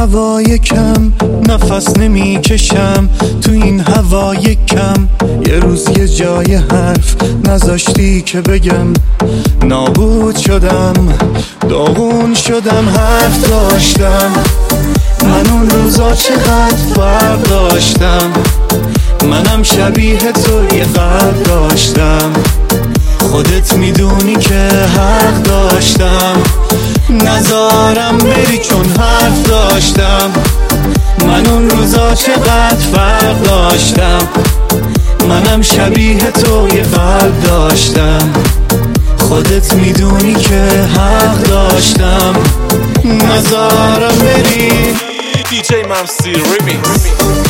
هوای کم نفس نمی کشم، تو این هوای کم یه روز یه جای حرف نذاشتی که بگم. نابود شدم، داغون شدم، حرف داشتم. من اون روزا چقدر فرق داشتم، منم شبیه تو یه قلب داشتم. خودت میدونی که حق داشتم، نذارم بری چون حرف داشتم. من اون روزا چقدر فرق داشتم، منم شبیه تو یه قلب داشتم. خودت میدونی که حق داشتم، نذارم بری. DJ Mamsi Remix.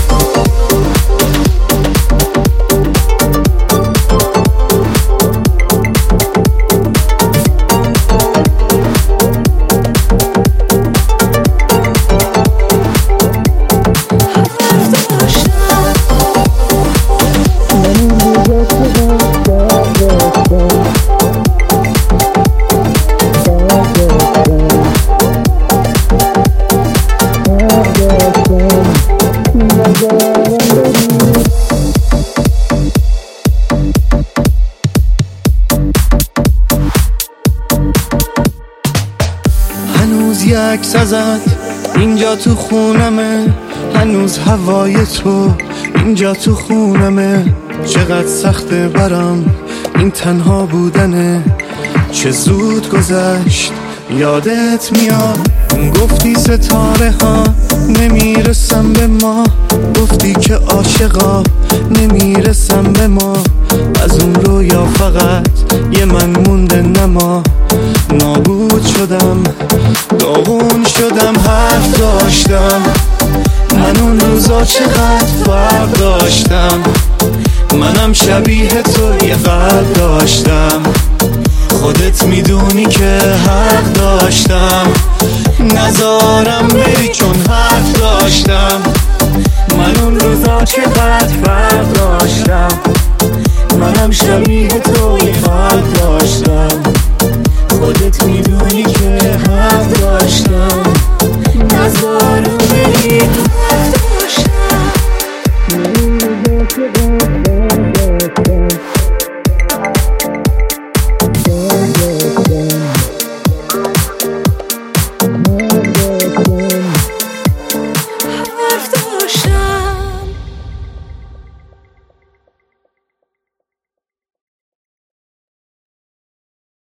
هنوز یه عکس ازت اینجا تو خونمه، هنوز هوای تو اینجا تو خونمه. چقدر سخته برام این تنها بودنه، چه زود گذشت یادت میاد. گفتی ستاره ها نمیرسم به ما، گفتی که عاشقا نمیرسم به ما. از اون رویا فقط یه من مونده نما. نابود شدم، داغون شدم، حرف داشتم. من اون روزا چقدر فرق داشتم، منم شبیه تو یه قلب داشتم. خودت میدونی که حق داشتم، نذارم بری چون حرف داشتم. من اون روزا چقدر فرق داشتم، منم شبیه تو یه قلب داشتم. خودت میدونی که حق داشتم.